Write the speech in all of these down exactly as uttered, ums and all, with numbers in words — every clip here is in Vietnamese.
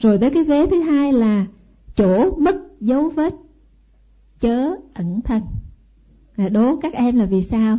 Rồi tới cái vế thứ hai là chỗ mất dấu vết chớ ẩn thân. À, đố các em là vì sao?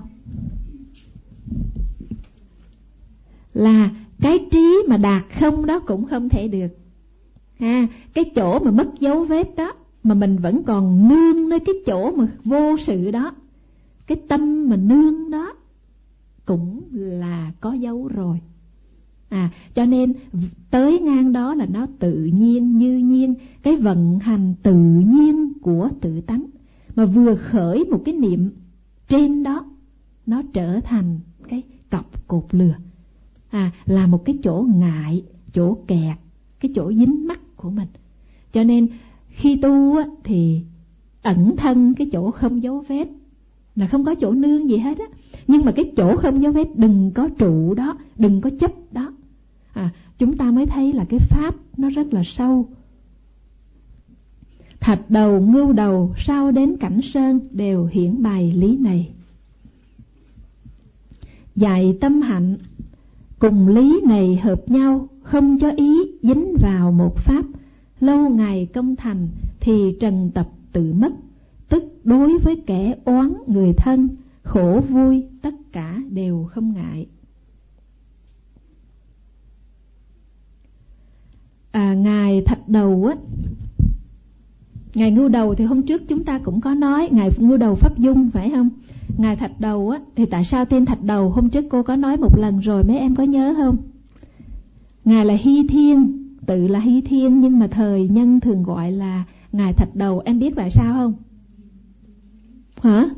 Là cái trí mà đạt không đó cũng không thể được. À, cái chỗ mà mất dấu vết đó mà mình vẫn còn nương nơi cái chỗ mà vô sự đó, cái tâm mà nương đó cũng là có dấu rồi. À, cho nên tới ngang đó là nó tự nhiên như nhiên, cái vận hành tự nhiên của tự tánh. Mà vừa khởi một cái niệm trên đó, nó trở thành cái cọc cột lừa. À, là một cái chỗ ngại, chỗ kẹt, cái chỗ dính mắc của mình. Cho nên khi tu á, thì ẩn thân cái chỗ không dấu vết, là không có chỗ nương gì hết á. Nhưng mà cái chỗ không dấu vết đừng có trụ đó, đừng có chấp đó. À, chúng ta mới thấy là cái pháp nó rất là sâu. Thạch đầu, ngưu đầu, sau đến cảnh sơn đều hiển bày lý này. Dạy tâm hạnh, cùng lý này hợp nhau, không cho ý dính vào một pháp. Lâu ngày công thành thì trần tập tự mất, tức đối với kẻ oán người thân, khổ vui tất cả đều không ngại. À, ngài Thạch Đầu á, ngài Ngưu Đầu thì hôm trước chúng ta cũng có nói, ngài Ngưu Đầu Pháp Dung phải không? Ngài Thạch Đầu á, thì tại sao tên Thạch Đầu? Hôm trước cô có nói một lần rồi, mấy em có nhớ không? Ngài là Hy Thiên, tự là Hy Thiên, nhưng mà thời nhân thường gọi là ngài Thạch Đầu. Em biết tại sao không? Hả?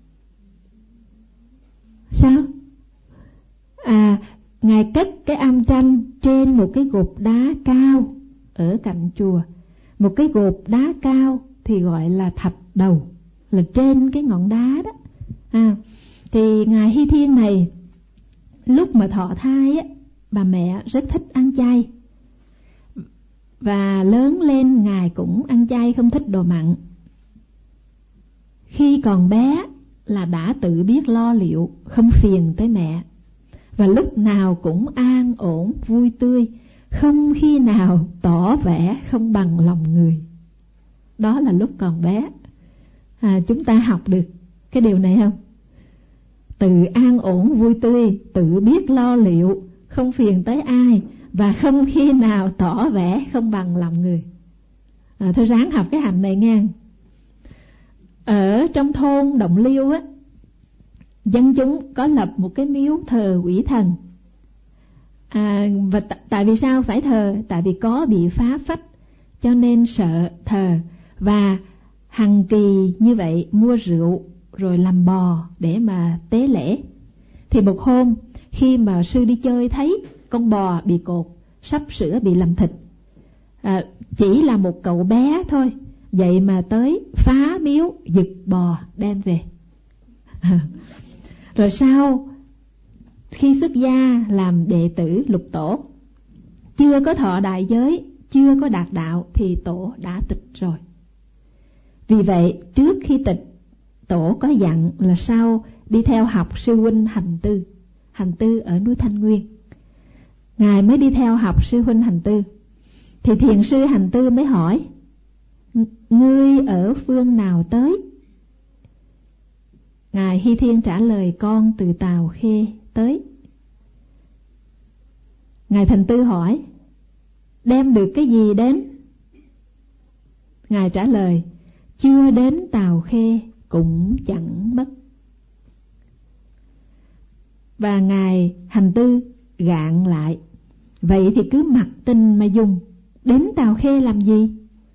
Sao? À, ngài cất cái am tranh trên một cái gột đá cao ở cạnh chùa. Một cái gột đá cao thì gọi là Thạch Đầu, là trên cái ngọn đá đó. À, thì ngài Hy Thiên này lúc mà thọ thai á, bà mẹ rất thích ăn chay, và lớn lên ngài cũng ăn chay, không thích đồ mặn. Khi còn bé là đã tự biết lo liệu, không phiền tới mẹ, và lúc nào cũng an ổn vui tươi, không khi nào tỏ vẻ không bằng lòng người. Đó là lúc còn bé. À, chúng ta học được cái điều này không? Tự an ổn vui tươi, tự biết lo liệu, không phiền tới ai, và không khi nào tỏ vẻ không bằng lòng người. À, thôi ráng học cái hạnh này nghe. Ở trong thôn Động Liêu á, dân chúng có lập một cái miếu thờ quỷ thần. À, và t- tại vì sao phải thờ? Tại vì có bị phá phách, cho nên sợ thờ. Và hằng kỳ như vậy mua rượu rồi làm bò để mà tế lễ. Thì một hôm khi mà sư đi chơi thấy con bò bị cột, sắp sửa bị làm thịt, à, chỉ là một cậu bé thôi, vậy mà tới phá miếu giật bò đem về. À, rồi sau khi xuất gia làm đệ tử lục tổ, chưa có thọ đại giới, chưa có đạt đạo thì tổ đã tịch rồi. Vì vậy trước khi tịch, tổ có dặn là sau đi theo học sư huynh Hành Tư. Hành Tư ở núi Thanh Nguyên. Ngài mới đi theo học sư huynh Hành Tư. Thì thiền sư Hành Tư mới hỏi: ngươi ở phương nào tới? Ngài Hy Thiên trả lời: con từ Tào Khê tới. Ngài Thành Tư hỏi: đem được cái gì đến? Ngài trả lời: chưa đến Tào Khê cũng chẳng mất. Và Ngài Hành Tư gạn lại: vậy thì cứ mặc tình mà dùng, đến Tào Khê làm gì?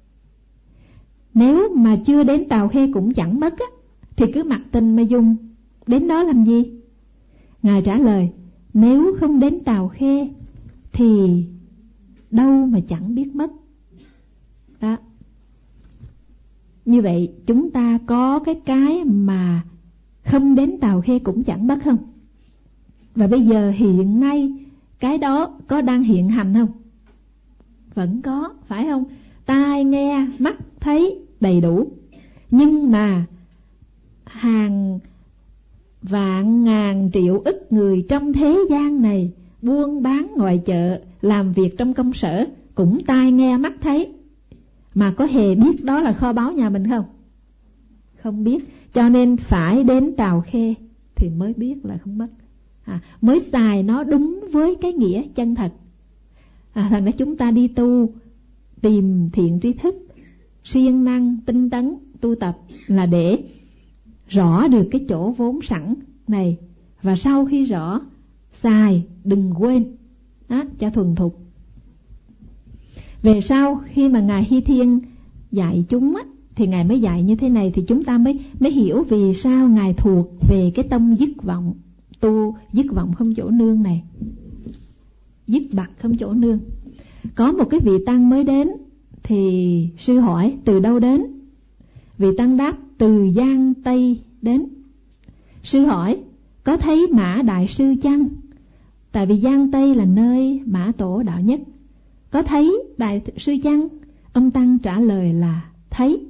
Nếu mà chưa đến Tào Khê cũng chẳng mất á, thì cứ mặc tình mà dùng, đến đó làm gì? Ngài trả lời: nếu không đến Tào Khê thì đâu mà chẳng biết mất. Đó. Như vậy chúng ta có cái cái mà không đến Tào Khê cũng chẳng mất không? Và bây giờ hiện nay cái đó có đang hiện hành không? Vẫn có, phải không? Tai nghe, mắt thấy đầy đủ. Nhưng mà hàng vạn ngàn triệu ức người trong thế gian này buôn bán ngoài chợ, làm việc trong công sở, cũng tai nghe mắt thấy, mà có hề biết đó là kho báu nhà mình không? Không biết. Cho nên phải đến Tào Khê thì mới biết là không mất, à, mới xài nó đúng với cái nghĩa chân thật. À, thành ra chúng ta đi tu, tìm thiện tri thức, siêng năng tinh tấn tu tập là để rõ được cái chỗ vốn sẵn này, và sau khi rõ xài đừng quên đó, cho thuần thục. Về sau khi mà Ngài Hy Thiên dạy chúng á, thì Ngài mới dạy như thế này, thì chúng ta mới mới hiểu vì sao Ngài thuộc về cái tông dứt vọng, tu dứt vọng không chỗ nương này, dứt bặt không chỗ nương. Có một cái vị tăng mới đến, thì sư hỏi từ đâu đến? Vị tăng đáp từ Giang Tây đến. Sư hỏi có thấy Mã Đại Sư chăng? Tại vì Giang Tây là nơi Mã Tổ đạo nhất. Có thấy Đại Sư chăng? Ông tăng trả lời là thấy.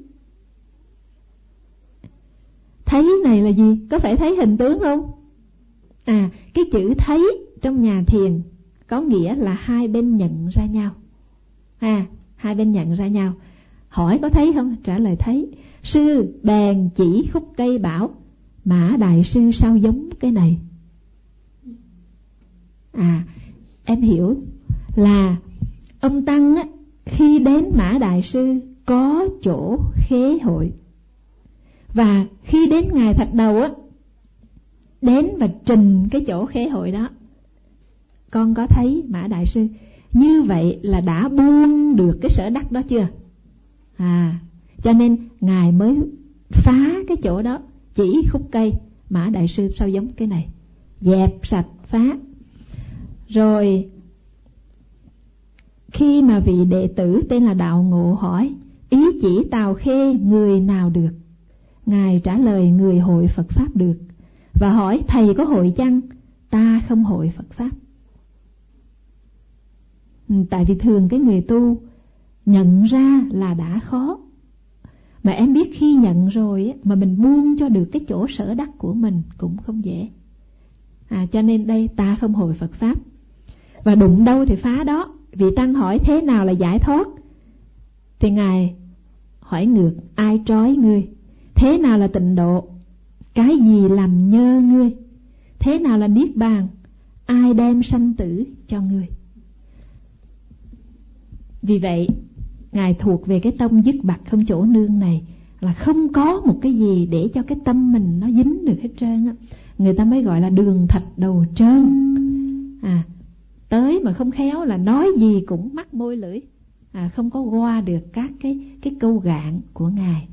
Thấy này là gì? Có phải thấy hình tướng không? À, cái chữ thấy trong nhà thiền có nghĩa là hai bên nhận ra nhau. À, hai bên nhận ra nhau. Hỏi có thấy không? Trả lời thấy. Sư bèn chỉ khúc cây bảo Mã Đại Sư sao giống cái này? À, em hiểu là ông tăng á, khi đến Mã Đại Sư có chỗ khế hội, và khi đến ngày Thạch Đầu á, đến và trình cái chỗ khế hội đó, con có thấy Mã Đại Sư. Như vậy là đã buông được cái sở đắc đó chưa? À, cho nên Ngài mới phá cái chỗ đó, chỉ khúc cây Mã Đại Sư sao giống cái này, dẹp sạch phá. Rồi khi mà vị đệ tử tên là Đạo Ngộ hỏi ý chỉ Tào Khê người nào được, Ngài trả lời người hội Phật Pháp được, và hỏi thầy có hội chăng? Ta không hội Phật Pháp. Tại vì thường cái người tu nhận ra là đã khó, mà em biết khi nhận rồi mà mình buông cho được cái chỗ sở đắc của mình cũng không dễ. À, cho nên đây ta không hội Phật Pháp. Và đụng đâu thì phá đó. Vị tăng hỏi thế nào là giải thoát? Thì Ngài hỏi ngược, ai trói ngươi? Thế nào là tịnh độ? Cái gì làm nhơ ngươi? Thế nào là niết bàn? Ai đem sanh tử cho ngươi? Vì vậy Ngài thuộc về cái tông dứt bặt không chỗ nương này, là không có một cái gì để cho cái tâm mình nó dính được hết trơn á. Người ta mới gọi là đường thạch đầu trơn. À, tới mà không khéo là nói gì cũng mắc môi lưỡi, à, không có qua được các cái, cái câu gạn của Ngài.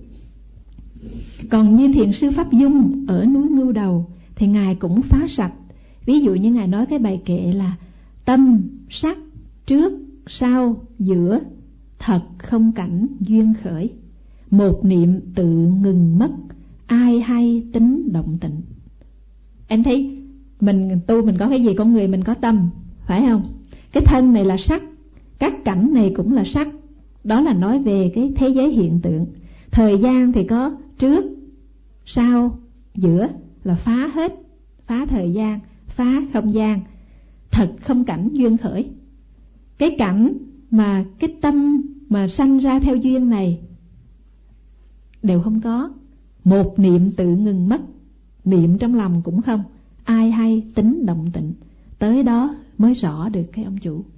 Còn như Thiền sư Pháp Dung ở núi Ngưu Đầu thì Ngài cũng phá sạch. Ví dụ như Ngài nói cái bài kệ là tâm, sắc, trước, sau, giữa, thật không cảnh duyên khởi, một niệm tự ngừng mất, ai hay tính động tịnh. Em thấy mình tu mình có cái gì? Con người mình có tâm, phải không? Cái thân này là sắc, các cảnh này cũng là sắc. Đó là nói về cái thế giới hiện tượng. Thời gian thì có trước, sau, giữa, là phá hết. Phá thời gian, phá không gian, thật không cảnh duyên khởi. Cái cảnh mà cái tâm mà sanh ra theo duyên này đều không có. Một niệm tự ngừng mất, niệm trong lòng cũng không, ai hay tính động tịnh. Tới đó mới rõ được cái ông chủ.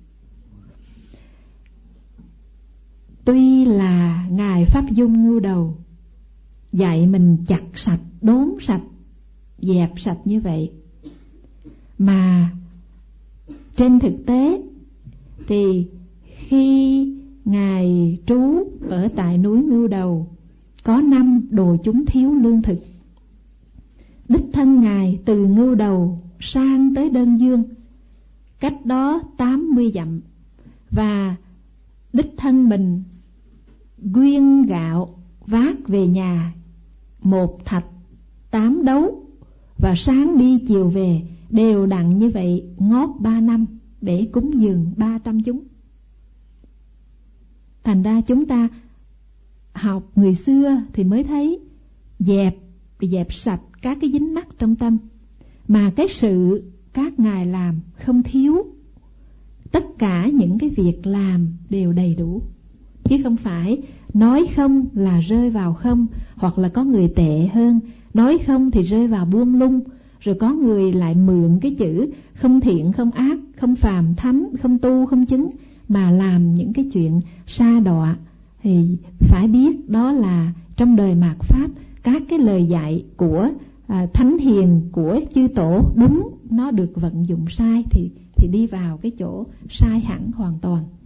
Tuy là Ngài Pháp Dung Ngưu Đầu dạy mình chặt sạch, đốn sạch, dẹp sạch như vậy, mà trên thực tế thì khi Ngài trú ở tại núi Ngưu Đầu, có năm đồ chúng thiếu lương thực. Đích thân Ngài từ Ngưu Đầu sang tới Đơn Dương, cách đó tám mươi dặm, và đích thân mình quyên gạo vác về nhà một thạch tám đấu, và sáng đi chiều về, đều đặn như vậy ngót ba năm để cúng dường ba trăm chúng. Thành ra chúng ta học người xưa thì mới thấy dẹp dẹp sạch các cái dính mắc trong tâm, mà cái sự các ngài làm không thiếu, tất cả những cái việc làm đều đầy đủ, chứ không phải nói không là rơi vào không, hoặc là có người tệ hơn, nói không thì rơi vào buông lung, rồi có người lại mượn cái chữ không thiện, không ác, không phàm thánh, không tu, không chứng mà làm những cái chuyện sa đọa. Thì phải biết đó là trong đời mạt Pháp, các cái lời dạy của à, thánh hiền, của chư tổ đúng, nó được vận dụng sai thì, thì đi vào cái chỗ sai hẳn hoàn toàn.